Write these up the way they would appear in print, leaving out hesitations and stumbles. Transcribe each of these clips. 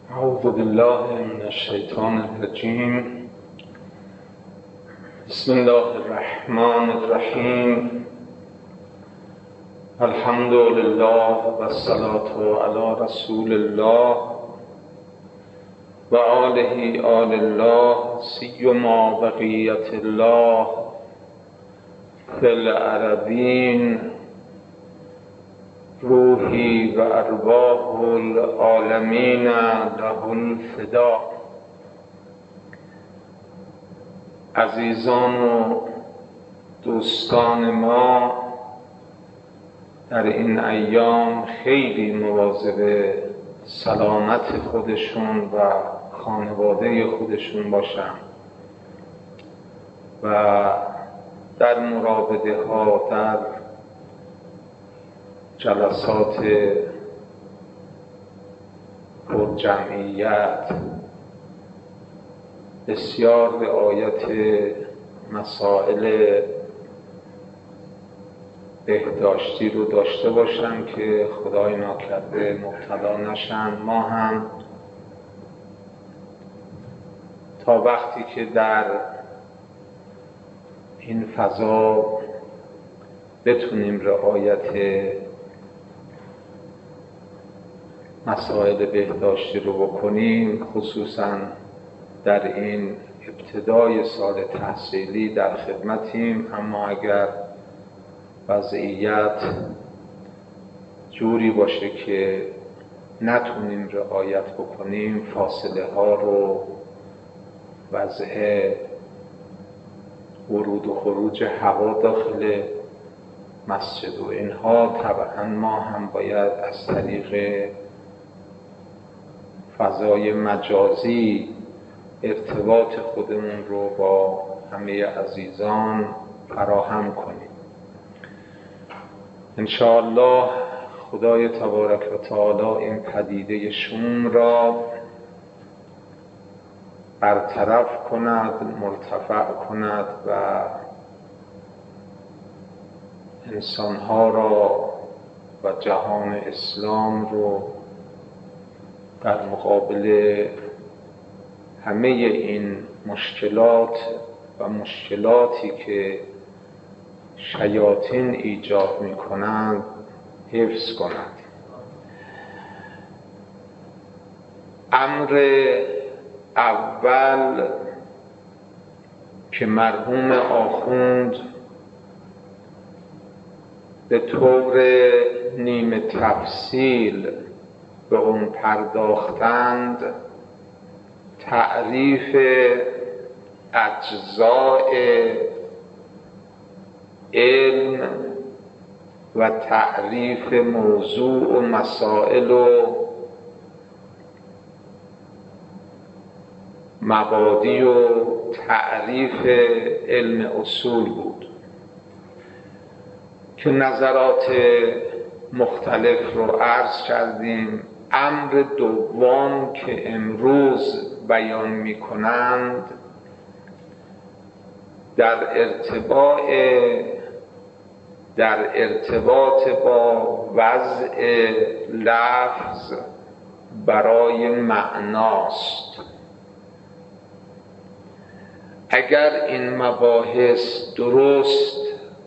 اعوذ بالله من الشیطان الرجیم. بسم الله الرحمن الرحیم. الحمد لله و الصلاة علی رسول الله و آله آل الله سیما بقیت الله فی الارضین روحی و ارواح العالمین له الفدا. عزیزان و دوستان ما در این ایام خیلی مواظب سلامت خودشون و خانواده خودشون باشن و در مراوده ها، در جلسات پرجمعیت بسیار رعایت مسائل بهداشتی رو داشته باشن که خدای ناکرده مبتلا نشن. ما هم تا وقتی که در این فضا بتونیم رعایت مسائل بهداشتی رو بکنیم، خصوصا در این ابتدای سال تحصیلی در خدمتیم. اما اگر وضعیت جوری باشه که نتونیم رعایت بکنیم، فاصله ها رو، وضع ورود و خروج هوا داخل مسجد و اینها، طبعا ما هم باید از طریق فضای مجازی ارتباط خودمون رو با همه عزیزان فراهم کنیم. انشاءالله خدای تبارک و تعالی این پدیده شوم را برطرف کند، مرتفع کند و انسانها را و جهان اسلام رو در مقابل همه این مشکلات و مشکلاتی که شیاطین ایجاد می کنند حفظ کند. امر اول که مرحوم آخوند به طور نیمه تفصیل به اون پرداختند، تعریف اجزاء علم و تعریف موضوع و مسائل و مبادی و تعریف علم اصول بود که نظرات مختلف رو عرض کردیم. امر دوم که امروز بیان می کنند در ارتباط با وضع لفظ برای معناست. اگر این مباحث درست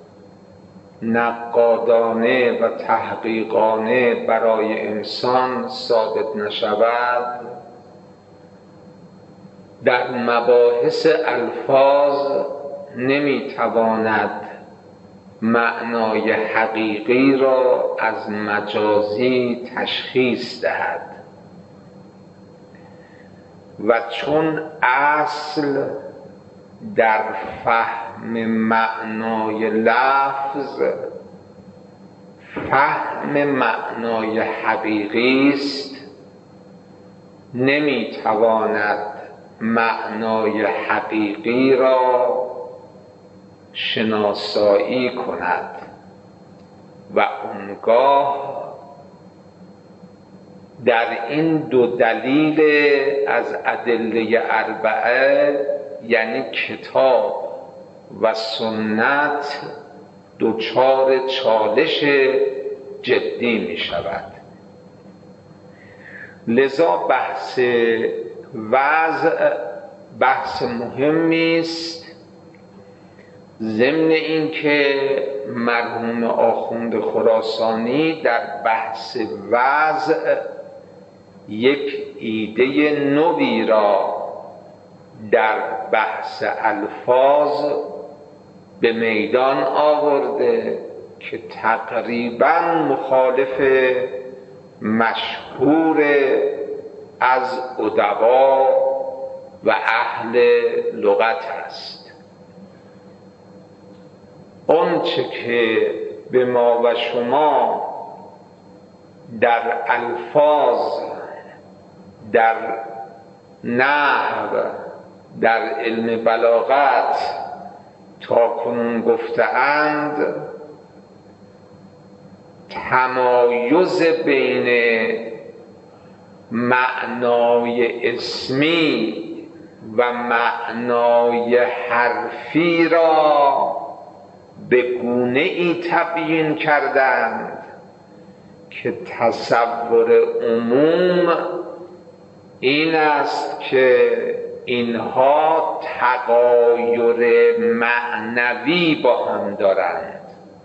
نقادانه و تحقیقانه برای انسان ثابت نشود، در مباحث الفاظ نمیتواند معنای حقیقی را از مجازی تشخیص دهد و چون اصل در فهم معنای لفظ فهم معنای حقیقی است، نمیتواند معنای حقیقی را شناسایی کند و اونگاه در این دو دلیل از ادله اربعه، یعنی کتاب و سنت، دچار چالش جدی می شود. لذا بحث وضع بحث مهمی است، ضمن اینکه مرحوم آخوند خراسانی در بحث وضع یک ایده نوی را در بحث الفاظ به میدان آورده که تقریبا مخالف مشهور از ادبا و اهل لغت است. آنچه که به ما و شما در الفاظ، در نحو، در علم بلاغت تا کنون گفته‌اند، تمایز بین معنای اسمی و معنای حرفی را به گونه ای تبیین کردند که تصور عموم این است که اینها تغایر معنوی با هم دارند،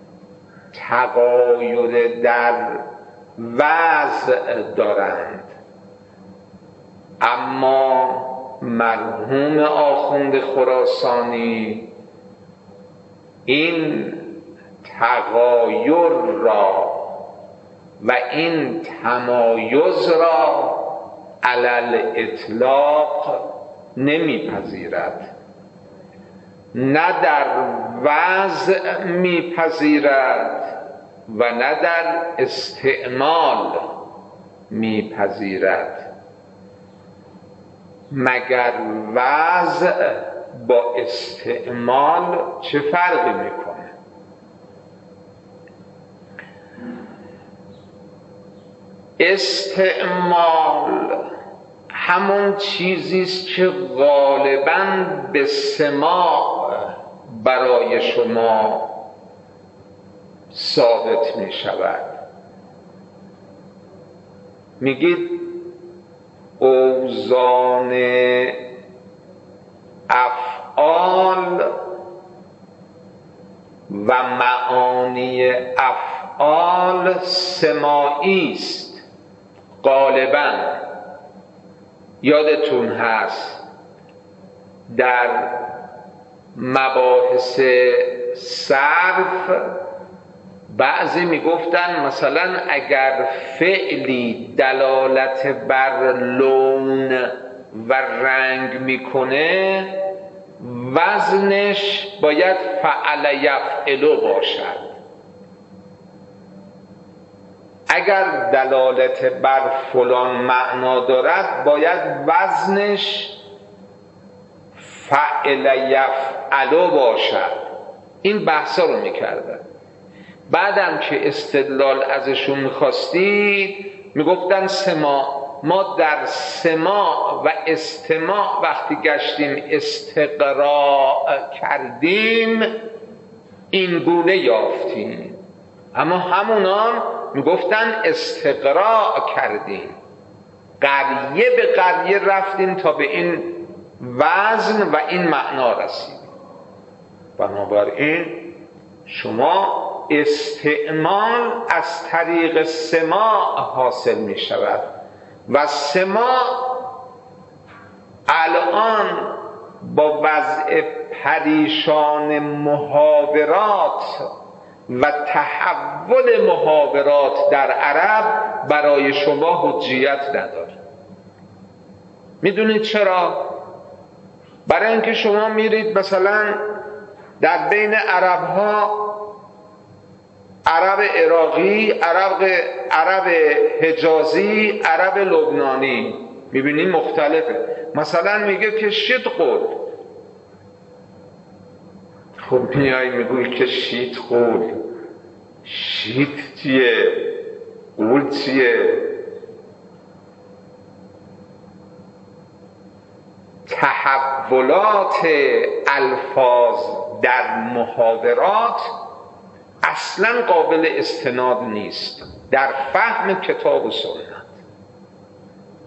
تغایر در وضع دارند. اما مرحوم آخوند خراسانی این تغایر را و این تمایز را علی الاطلاق نمیپذیرد، نه در وضع میپذیرد و نه در استعمال میپذیرد. مگر وضع با استعمال چه فرقی میکنه؟ استعمال همون چیزیست که غالباً به سماع برای شما ثابت می شود. میگید اوزان افعال و معانی افعال سماعی است. غالباً یادتون هست در مباحث صرف بعضی میگفتن مثلا اگر فعلی دلالت بر لون و رنگ میکنه وزنش باید فعل یفعل باشد. اگر دلالت بر فلان معنا دارد باید وزنش فعل یفعل باشد. این بحثا رو میکردن. بعدم که استدلال ازشون میخواستید میگفتن سماع. ما در سماع و استماع وقتی گشتیم استقراء کردیم این گونه یافتیم، اما همونان میگفتن استقراء کردیم، قریه به قریه رفتیم تا به این وزن و این معنا رسیدیم. بنابراین شما استعمال از طریق سماع حاصل می شود و سماع الان با وضع پریشان محاورات و تحول محاورات در عرب برای شما حجیت نداره. میدونید چرا؟ برای اینکه شما میرید مثلا در بین عرب ها، عرب عراقی، عرب حجازی، عرب لبنانی، میبینید مختلفه. مثلا میگه که شید قول، خب میایی میگوی که شید قول، شید چیه؟ قول چیه؟ تحولات الفاظ در محاورات اصلا قابل استناد نیست در فهم کتاب و سنت.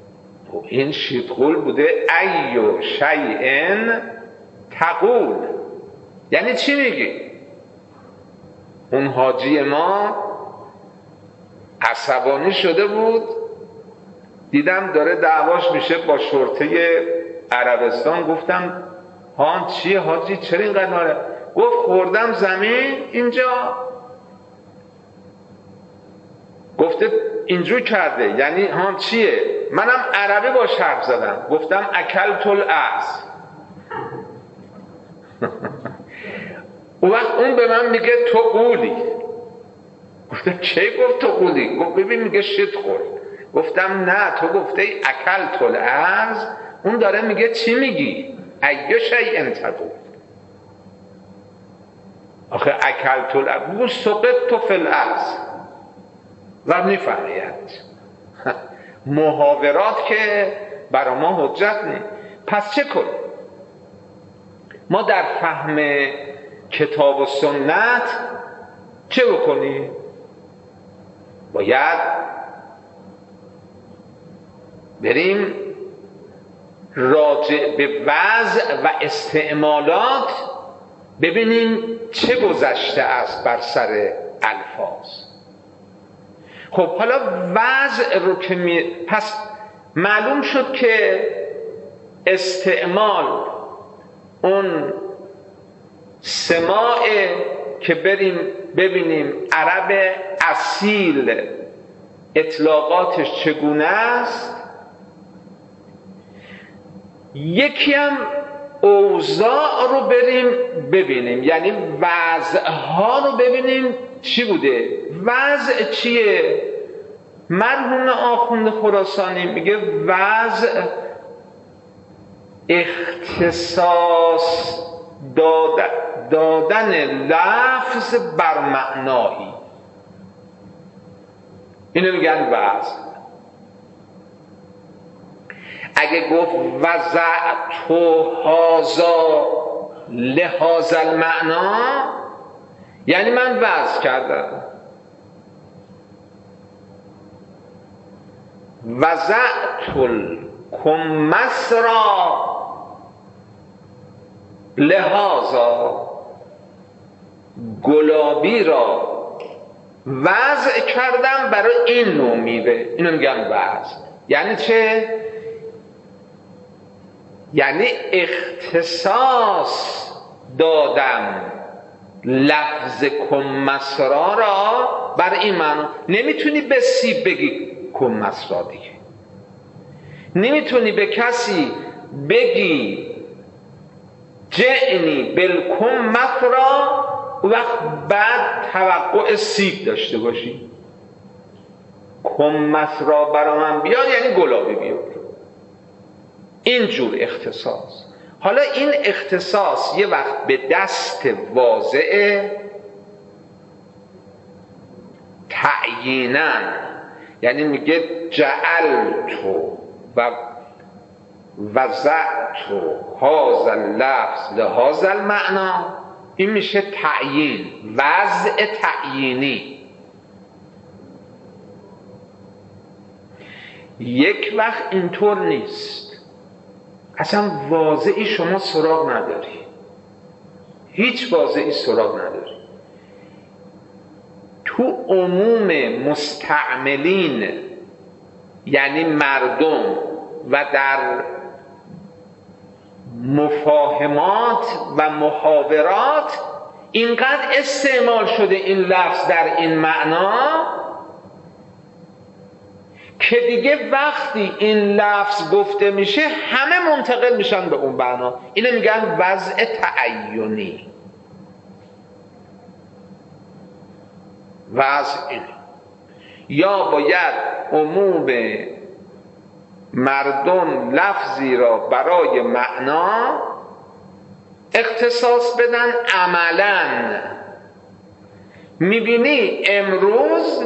این شیطقول بوده ایو شیئن تقول، یعنی چی میگی؟ اون حاجی ما عصبانی شده بود، دیدم داره دعواش میشه با شرطه عربستان. گفتم هان چیه حاجی، چرا اینقدر ناراحت؟ گفت خوردم زمین اینجا، گفته اینجور کرده، یعنی هان چیه؟ منم عربی باش حرف زدم، گفتم اکلت الارض. اون وقت اون به من میگه تو قولی. گفتم چه گفت تو قولی؟ گفت ببین میگه شیط خور. گفتم نه، تو گفته اکلت الارض، اون داره میگه چی میگی؟ ایو شیئن تقول. آخه اکلت الارض سقطت فی الارض و میفهمید. محاورات که برا ما حجت نیست. پس چه کنیم؟ ما در فهم کتاب و سنت چه بکنیم؟ باید بریم راجع به وضع و استعمالات ببینیم چه گذشته است بر سر الفاظ. خب حالا وضع رو که پس معلوم شد که استعمال اون سماع که بریم ببینیم عرب اصیل اطلاقاتش چگونه است. یکی هم اوضاع رو بریم ببینیم، یعنی وضعها رو ببینیم چی بوده. وضع چیه؟ مرحوم آخوند خراسانی میگه وضع اختصاص دادن لفظ بر معنایی، اینو میگن وضع. اگه گفت وضعت هذا لهذا المعنا، یعنی من وضع کردم. وضعت الکمث را لهذا، گلابی را وضع کردم برای این نوع میوه، اینو میگن وضع. یعنی چه؟ یعنی اختصاص دادم لفظ کمثرا را بر این معنا. نمیتونی به سیب بگی کمثرا دیگه، نمیتونی به کسی بگی جعنی بالکمثرا وقت بعد توقع سیب داشته باشی. کمثرا برا من بیار یعنی گلابی بیار. اینجور اختصاص. حالا این اختصاص یه وقت به دست واضعه تعییناً، یعنی میگه جعلتو و وضعتو هذا اللفظ لهذا المعنا، این میشه تعیین، وضع تعیینی. یک وقت اینطور نیست، اصلا واضعی شما سراغ نداری، هیچ واضعی سراغ نداری. تو عموم مستعملین یعنی مردم و در مفاهمات و محاورات اینقدر استعمال شده این لفظ در این معنا که دیگه وقتی این لفظ گفته میشه همه منتقل میشن به اون معنا. اینو میگن وضع تعینی. وضع اینه. یا باید عموم مردم لفظی را برای معنا اختصاص بدن. عملاً میبینی امروز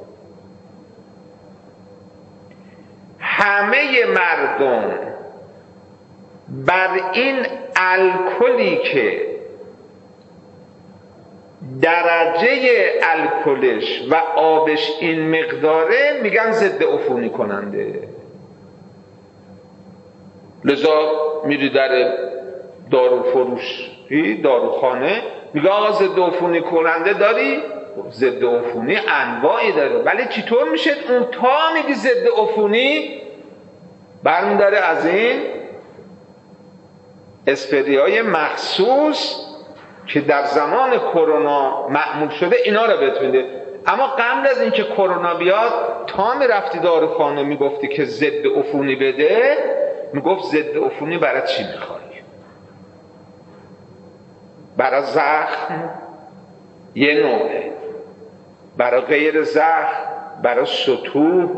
همه مردم بر این الکلی که درجه الکلش و آبش این مقداره میگن ضد عفونی کننده. لذا میری در داروفروشی، داروخانه، میگه آقا ضد عفونی کننده داری؟ ضد عفونی انواعی داره، ولی چطور میشه اون تا میگی ضد عفونی برمیداره از این اسپریهای مخصوص که در زمان کرونا معمول شده اینا رو بهت میده. اما قبل از اینکه کرونا بیاد تا میرفتی داروخانه میگفتی که ضد عفونی بده، میگفت ضد عفونی برای چی میخوای؟ برای زخم یه نوعه، برای غیر زخم، برای سطوح،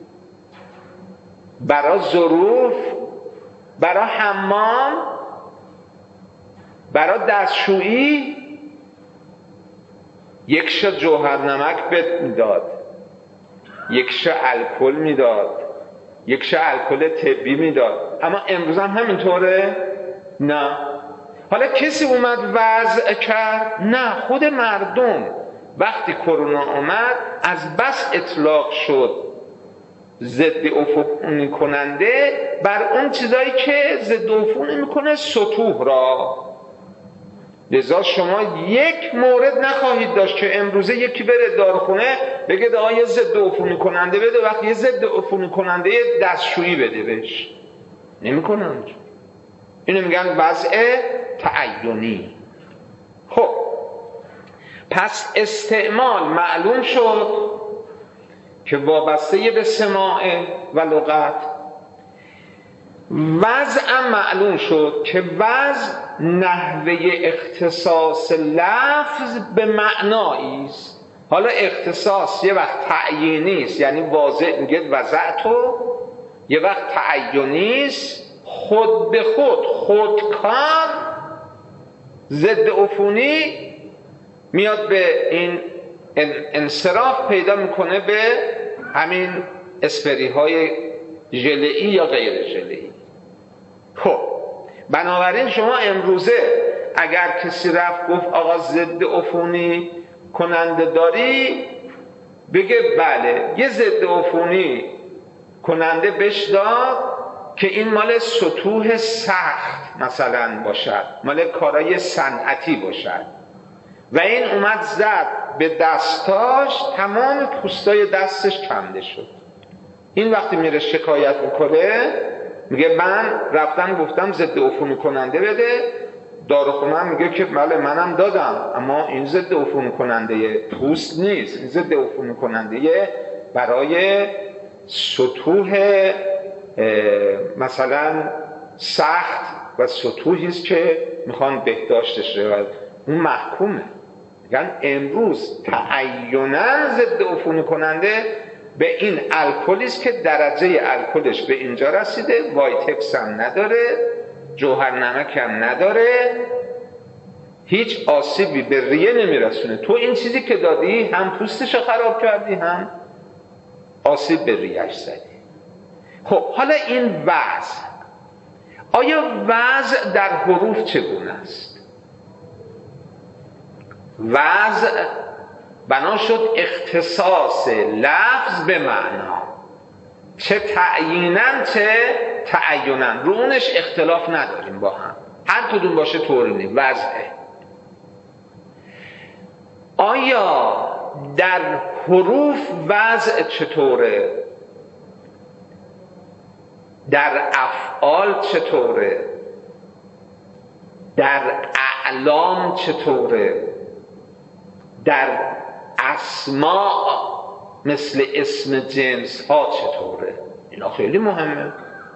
برای ظروف، برای حمام، برای دستشویی. یک شا جوهر نمک بهت میداد، یک شا الکل میداد، یک شا الکل طبی میداد. اما امروز هم همینطوره؟ نه. حالا کسی اومد وضع کرد؟ نه، خود مردم وقتی کرونا اومد از بس اطلاق شد ضد عفونی کننده بر اون چیزایی که ضد عفونی میکنه سطوح را. لذا شما یک مورد نخواهید داشت که امروزه یکی بره داروخونه بگه آقا یه ضد عفونی کننده بده، وقتی یه ضد عفونی کننده دستشویی بده بهش. نمیکنن. اینو میگن وضع تعینی. خب پس استعمال معلوم شد که وابسته به سماع و لغت. وضع معلوم شد که وضع نحوه اختصاص لفظ به معنایی است. حالا اختصاص یه وقت تعیینی است، یعنی واضح میگه وضعتو، یه وقت تعیینی است، خود به خود، خودکار. ضد عفونی میاد به این انصراف پیدا میکنه به همین اسپری های ژلئی یا غیر ژلئی. خب بنابراین شما امروزه اگر کسی رفت گفت آقا ضد عفونی کننده داری، بگه بله یه ضد عفونی کننده بهش داد که این مال سطوح سخت مثلا باشد، مال کارای صنعتی باشد، و این اومد زد به دستاش، تمام پوستای دستش کنده شد. این وقتی میره شکایت میکنه میگه من رفتم گفتم ضد عفونی کننده بده، داروخونه میگه که بله منم دادم، اما این ضد عفونی کننده پوست نیست، این ضد عفونی کننده برای سطوح مثلا سخت و سطوحی است که میخوان بهداشتش رو، اون محکومه. میگن امروز تعینا ضد عفونی کننده به این الکلی است که درجه الکلش به اینجا رسیده، وایتکس هم نداره، جوهر نمک هم نداره، هیچ آسیبی به ریه نمیرسونه. تو این چیزی که دادی هم پوستشو خراب کردی، هم آسیب به ریهش زدی. خب حالا این وضع، آیا وضع در حروف چگونه است؟ وضع بنا شد اختصاص لفظ به معنا، چه تعییناً چه تعیناً، رو اونش اختلاف نداریم با هم، هر کدوم باشه طوری نیست. وضعه. آیا در حروف وضع چطوره؟ در افعال چطوره؟ در اعلام چطوره؟ در اسماء مثل اسم جنس ها چطوره؟ اینا خیلی مهمه.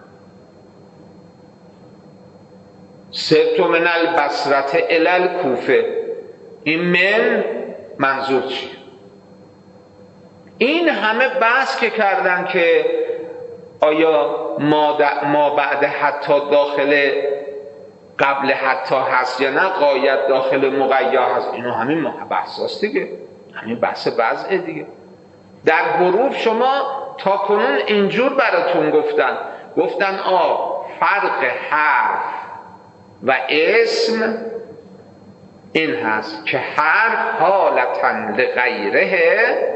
سرت من البصرة الی الکوفه، این من منظور چیه؟ این همه بحث که کردن که آیا ما بعد حتی داخل قبل حتی هست یا نه، غایت داخل مقید هست، اینو همین بحث هست دیگه، همین بحث وضعه دیگه. در حروف شما تا کنون اینجور براتون گفتن فرق حرف و اسم این هست که حرف حالتاً لغیره،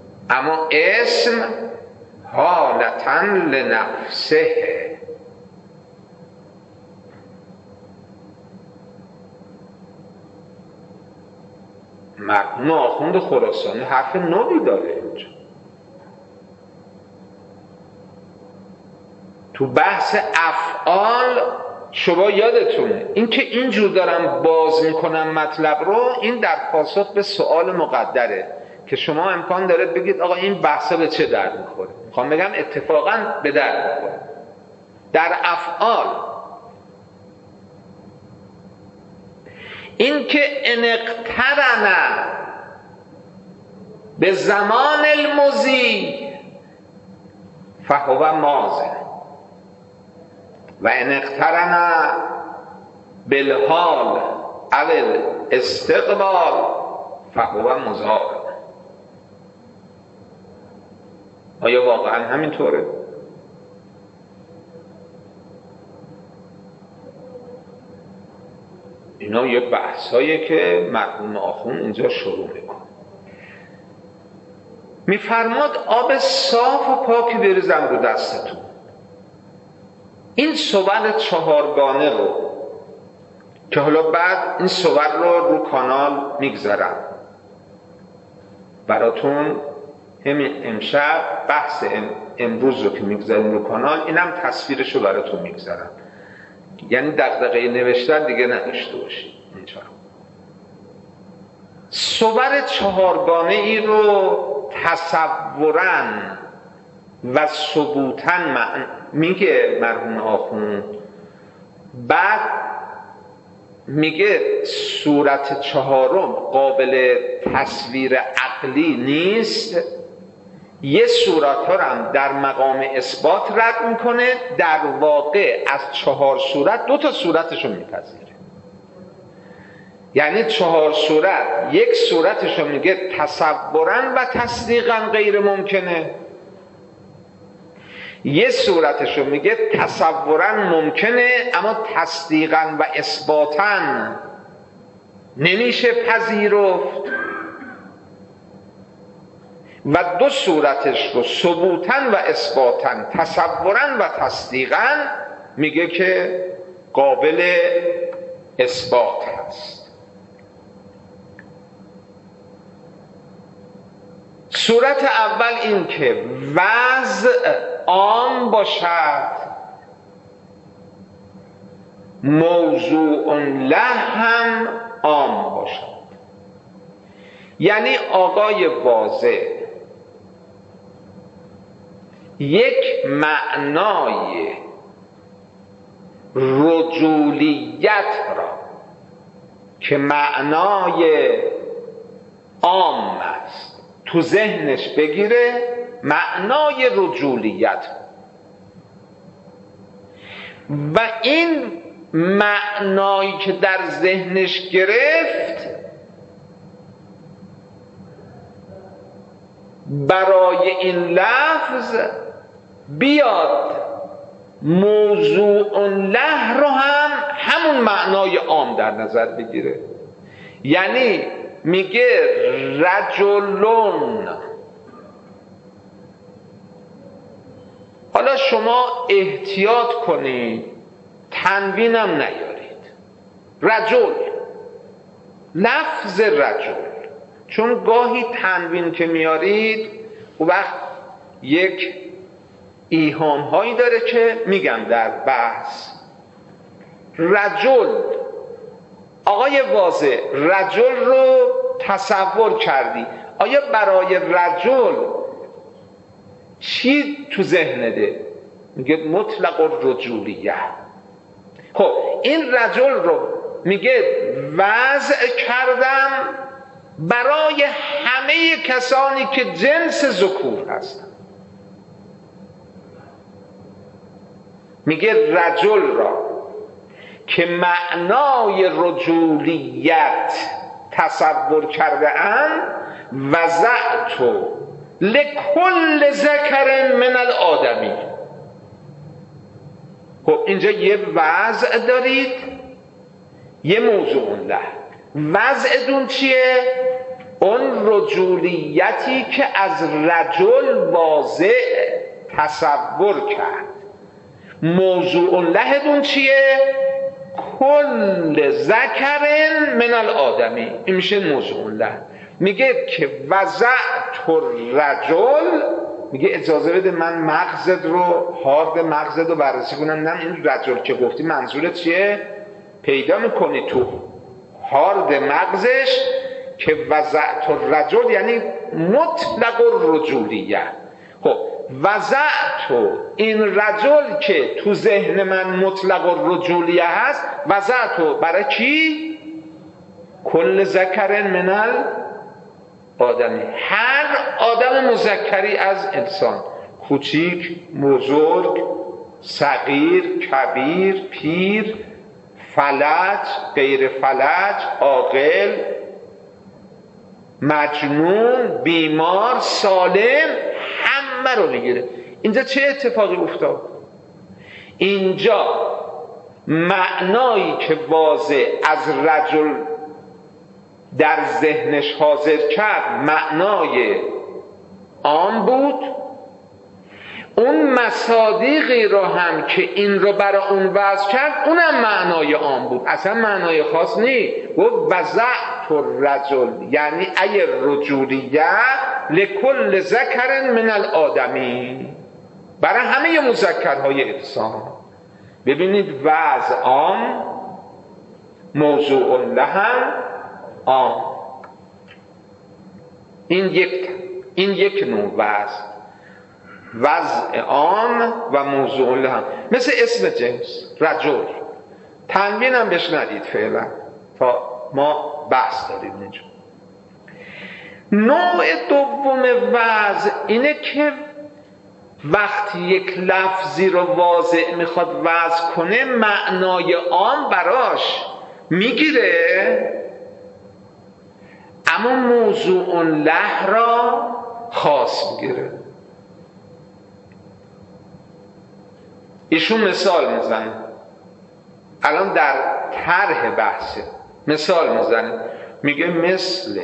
اما اسم حالتاً لنفسه. مرحوم آخوند خراسانی حرف نوی داره اینجا تو بحث افعال. شما یادتونه این که اینجور دارم باز میکنم مطلب رو، این در پاسخ به سوال مقدره که شما امکان داره بگید آقا این بحثا به چه درد میخوره. میخوام بگم اتفاقا به درد میخوره. در افعال این که انقترن به زمان المضی فهو ماضی و انقترن بالحال او استقبال فهو مضارع. آیا واقعا همینطوره؟ اینا یه بحثایی که مرحوم آخوند اینجا شروع میکنه. میفرماد آب صاف و پاکی بریزم رو دستتون. این صور چهارگانه رو که حالا بعد این صور رو کانال میگذارم براتون، همین امشب بحث امروز رو که میگذاریم رو کانال، اینم تصویرش رو براتون میگذارم، یعنی دغدغه نوشتن دیگه نداشته باشید. اینجا صور چهارگانه ای رو تصوراً و ثبوتاً میگه مرحوم آخوند. بعد میگه صورت چهارم قابل تصویر عقلی نیست، یه صورت ها هم در مقام اثبات رد میکنه، در واقع از 4 صورت 2 تا صورتشو میپذیره. یعنی 4 صورت، یک صورتشو میگه تصوراً و تصدیقاً غیر ممکنه، یه صورتشو میگه تصوراً ممکنه اما تصدیقاً و اثباتاً نمیشه پذیرفت، و 2 صورتش رو ثبوتاً و اثباتاً، تصوراً و تصدیقاً میگه که قابل اثبات هست. صورت اول این که وضع عام باشد، موضوع له هم عام باشد. یعنی آقای واضح یک معنای رجولیت را که معنای عام است تو ذهنش بگیره، معنای رجولیت، و این معنایی که در ذهنش گرفت برای این لفظ بیاد موضوع له رو هم همون معنای عام در نظر بگیره. یعنی میگه رجلون، حالا شما احتیاط کنید تنوینم نیارید، رجل، لفظ رجل، چون گاهی تنوین که میارید اون وقت یک ایهام هایی داره که میگم در بحث. رجل، آقای واضح رجل رو تصور کردی، آیا برای رجل چی تو ذهنته؟ میگه مطلق الرجولیه. خب این رجل رو میگه وضع کردم برای همه کسانی که جنس ذکور هستن. میگه رجل را که معنای رجولیت تصور کرده ام، وضعت لکل ذکر من الآدمی. خب اینجا یه وضع دارید، یه موضوع له. وضعتون چیه؟ اون رجولیتی که از رجل واضع تصور کرد. موضوع لهتون چیه؟ کل ذکر من الآدمی. این میشه موضوع له. میگه که وضعت الرجل، میگه اجازه بده من مغزت رو، هارد مغزت رو بررسی کنم. نه این رجل که گفتی منظورت چیه؟ پیدا میکنی تو هارد مغزش که وضعت الرجل یعنی مطلق الرجولیه. خب وضعت این رجل که تو ذهن من مطلق الرجولیه هست، وضعت برای کی؟ کل ذکر من آدمی، هر آدم مذکری از انسان، کوچیک، بزرگ، صغیر، کبیر، پیر، فلج، غیر فلج، عاقل، مجنون، بیمار، سالم، همه رو میگیره. اینجا چه اتفاقی افتاد؟ اینجا معنایی که واضح از رجل در ذهنش حاضر کرد معنای عام بود، اون مصادیقی رو هم که این رو برای اون وضع کرد اونم معنای عام بود، اصلا معنای خاص نیست. و وضعت الرجل یعنی ای رجولیه لکل ذکر من الآدمی، برای همه مذکرهای انسان. ببینید وضع عام، موضوع لهم عام. این یک نوع وضع عام و موضوع لهم، مثل اسم جنس رجل. تنوین هم بهش ندید فعلا تا ما بحث داریم اینجا. نوع دوم وضع اینه که وقتی یک لفظی رو واضح میخواد وضع کنه معنای عام براش میگیره، اما موضوع له را خاص میگیره. ایشون مثال میزنه، الان در طرح بحثه مثال میزنه، میگه مثل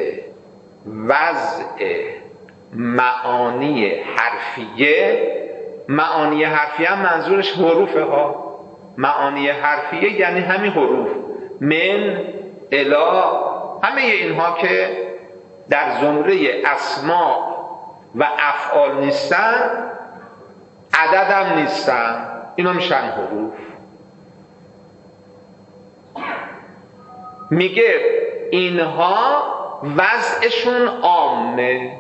وضع معانی حرفیه. معانی حرفیه هم منظورش حروفه ها. معانی حرفیه یعنی همین حروف، من، الی، همه اینها که در زمره اسماء و افعال نیستن، عدد هم نیستن، اینا میشن حروف. میگه اینها وضعشون عامه.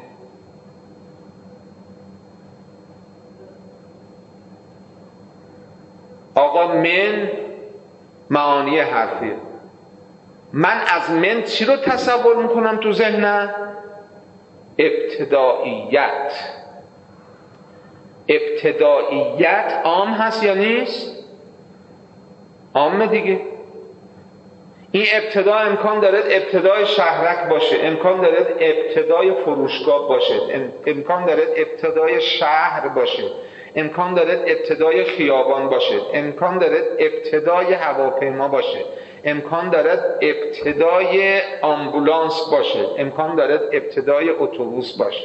آقا من معانی حرفیه، من از من چی رو تصور میکنم تو ذهنم؟ ابتداییت. ابتداییت عام هست یا نیست؟ عامه دیگه. این ابتدا امکان دارد ابتدای شهرک باشه، امکان دارد ابتدای فروشگاه باشه، امکان دارد ابتدای شهر باشه، امکان دارد ابتدای خیابان باشه، امکان دارد ابتدای هواپیما باشه، امکان دارد ابتدای آمبولانس باشه، امکان دارد ابتدای اتوبوس باشه.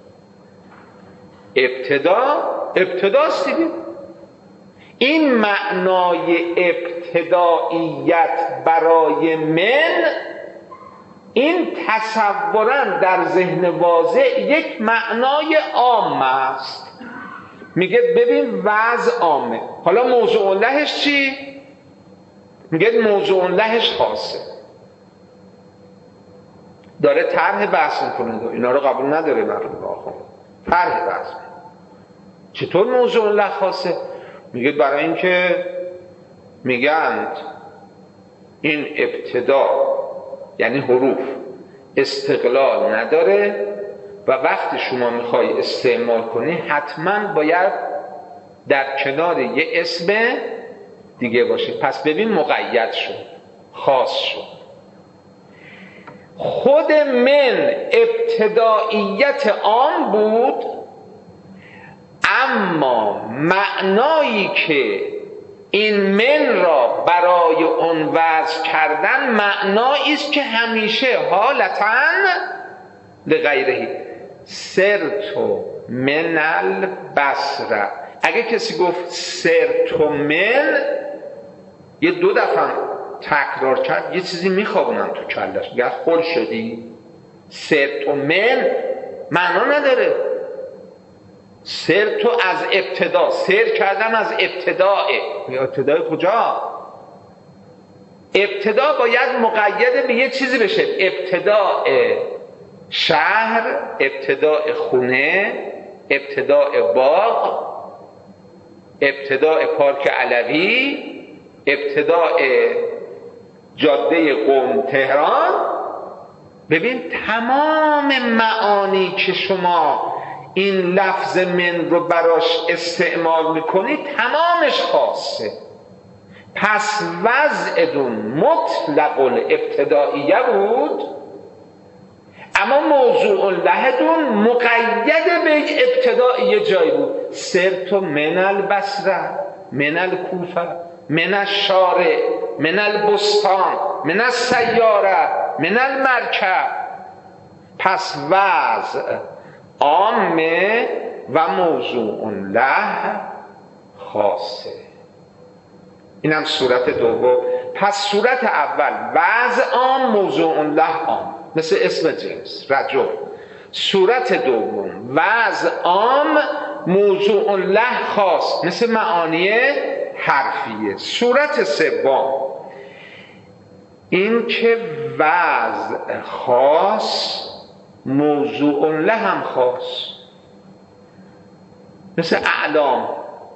ابتداست دیگه. این معنای ابتداییت برای من، این تصوراً در ذهن واضح یک معنای عام است. میگه ببین وضع عامه. حالا موضوع لهش چی؟ میگه موضوع لهش خاصه. داره طرح بحث میکنه، اینا رو قبول نداره مرحوم آخر. طرح بحث. چطور موضوع له خاصه؟ میگه برای اینکه میگند این ابتدا یعنی حروف استقلال نداره و وقتی شما میخوای استعمال کنی حتما باید در کنار یه اسم دیگه باشه. پس ببین مقید شد، خاص شد. خود من ابتداییت عام بود، اما معنایی که این من را برای اون وضع کردن معنایی است که همیشه حالتاً لغیره. سرتو من البصره. اگه کسی گفت سرتو من، یه 2 دفعه تکرار کرد، یه چیزی میخوابونن تو کلش، میگه خل شدی. سرت و من معنا نداره. سرت از ابتدا، سر کردم از ابتداه. ابتدای کجا؟ ابتدا باید مقید به یه چیزی بشه. ابتداء شهر، ابتداء خونه، ابتداء باغ، ابتداء پارک علوی، ابتداء جاده قم تهران. ببین تمام معانی که شما این لفظ من رو براش استعمال میکنید تمامش خاصه. پس وضعدون مطلق الابتدائیه بود، اما موضوع لهدون مقید به ابتدائیه جای بود. سرت من البصره، من الکوفه، من الشارع، من البستان، من السیاره، من المرکب. پس وضع عامه و موضوع له خاصه. اینم صورت دوم. پس صورت اول وضع عام، موضوع له عام، مثل اسم جنس رجل. صورت دوم وضع عام، موضوع له خاص، مثل معانی حرفیه. صورت سوم این که وضع خاص، موضوع له هم خاص، مثل اعلام.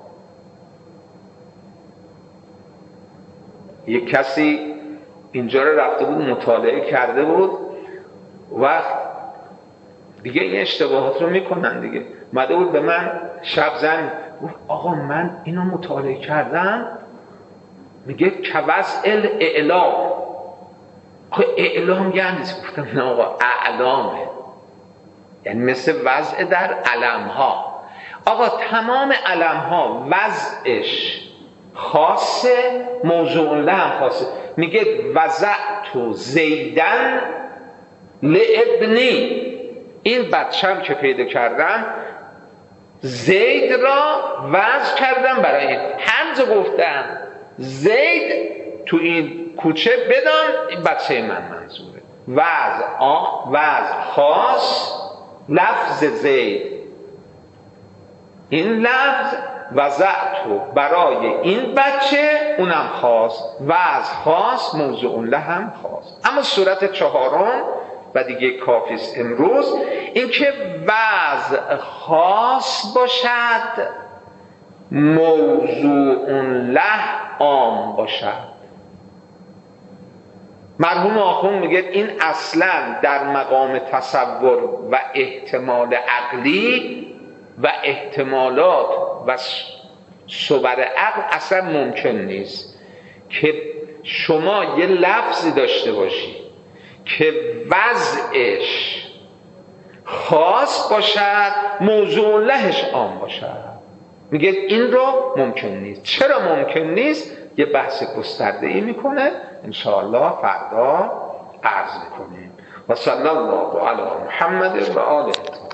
یک کسی اینجا رو رفته بود مطالعه کرده بود، وقت دیگه این اشتباهات رو میکنن دیگه. اومده بود به من شب زنگ گفت آقا من اینو مطالعه کردم، میگه کوز اعلام. آقا اعلام یعنی گفتم نه آقا اعلامه، یعنی مثل وضع در علم ها. آقا تمام علم ها وضعش خاصه، موضوع له هم خاصه. میگه وضعت زیدن لابنی، این بچه‌م که پیدا کردم زید را وضع کردم برای این. همزه گفتم زید تو این کوچه بدان، این بچه من منظوره. وضع خاص، لفظ زید، این لفظ وضعتو برای این بچه، اونم خاص. وضع خاص، موضوع له هم خاص. اما صورت چهارم و دیگه کافیست امروز، این که وضع خاص باشد، موضوع له عام باشد. مرحوم آخوند میگه این اصلا در مقام تصور و احتمال عقلی و احتمالات و صور عقل اصلا ممکن نیست که شما یه لفظی داشته باشی که وضعش خاص باشد، موضوع لهش عام باشد. میگه این رو ممکن نیست. چرا ممکن نیست؟ یه بحث گسترده‌ای میکنه، انشاءالله فردا عرض میکنیم. و صلی الله علی محمد و آله.